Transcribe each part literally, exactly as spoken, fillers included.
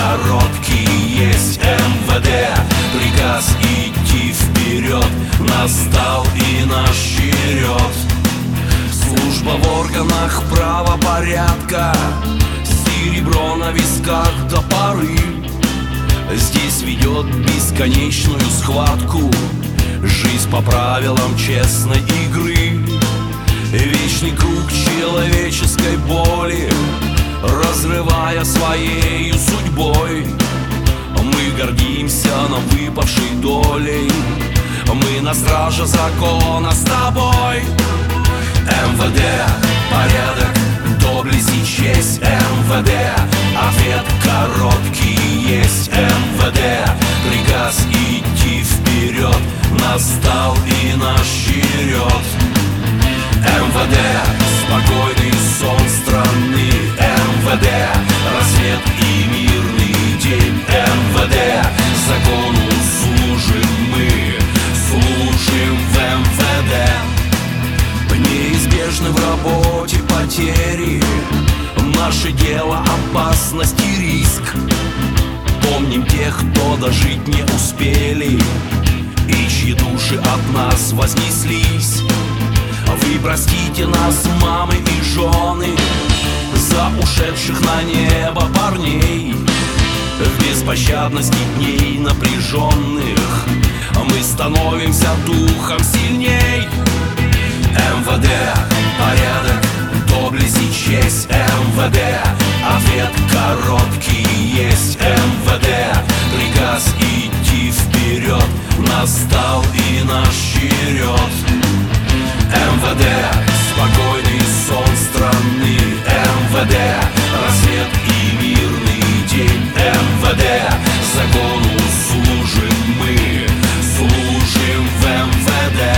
короткий, есть эм вэ дэ. Приказ идти вперед настал и наш черед. Служба в органах правопорядка, серебро на висках до поры. Здесь ведет бесконечную схватку жизнь по правилам честной игры. Вечный круг человеческой боли, разрывая своей судьбой. Мы гордимся нам выпавшей долей, мы на страже закона с тобой. эм вэ дэ, порядок, доблесть и честь. эм вэ дэ, ответ короткий, есть эм вэ дэ. Приказ идти вперед настал и наш черед. эм вэ дэ, спокойный сон страны. эм вэ дэ, рассвет и мирный день. эм вэ дэ, закону служим мы, служим в эм вэ дэ. Неизбежны в работе потери, наше дело опасность и риск. Помним тех, кто дожить не успели и чьи души от нас вознеслись. Вы простите нас, мамы и жены, за ушедших на небо парней. В беспощадности дней напряженных мы становимся духом сильней. эм вэ дэ, порядок, доблесть и честь. эм вэ дэ, ответ короткий, есть эм вэ дэ. Приказ идти вперед настал и наш черед. эм вэ дэ, спокойный сон страны. эм вэ дэ, рассвет и мирный день. эм вэ дэ, закону служим мы, служим в эм вэ дэ.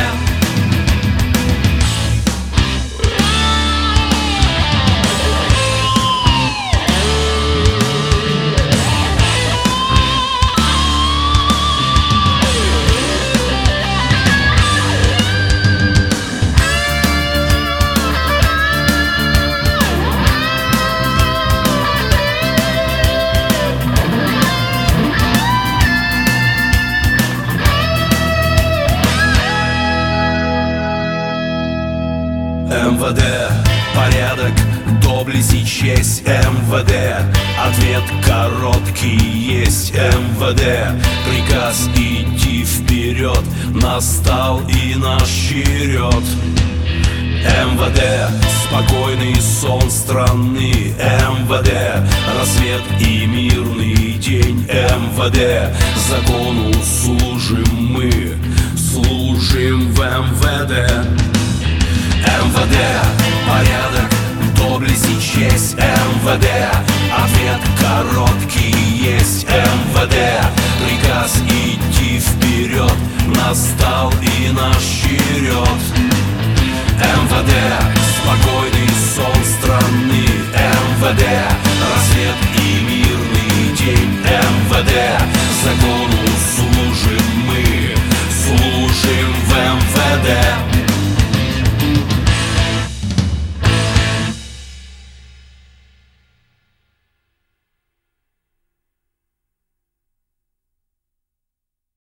эм вэ дэ, порядок, доблесть и честь. эм вэ дэ, ответ короткий, есть эм вэ дэ. Приказ идти вперед настал и наш черед. эм вэ дэ, спокойный сон страны. эм вэ дэ, рассвет и мирный день. эм вэ дэ, закону служим мы, служим в эм вэ дэ. эм вэ дэ, порядок, доблесть и честь. эм вэ дэ, ответ короткий, есть эм вэ дэ. Приказ идти вперед настал и наш черед. эм вэ дэ, спокойный сон страны. эм вэ дэ, рассвет и мирный день. эм вэ дэ, закону служим мы, служим в эм вэ дэ.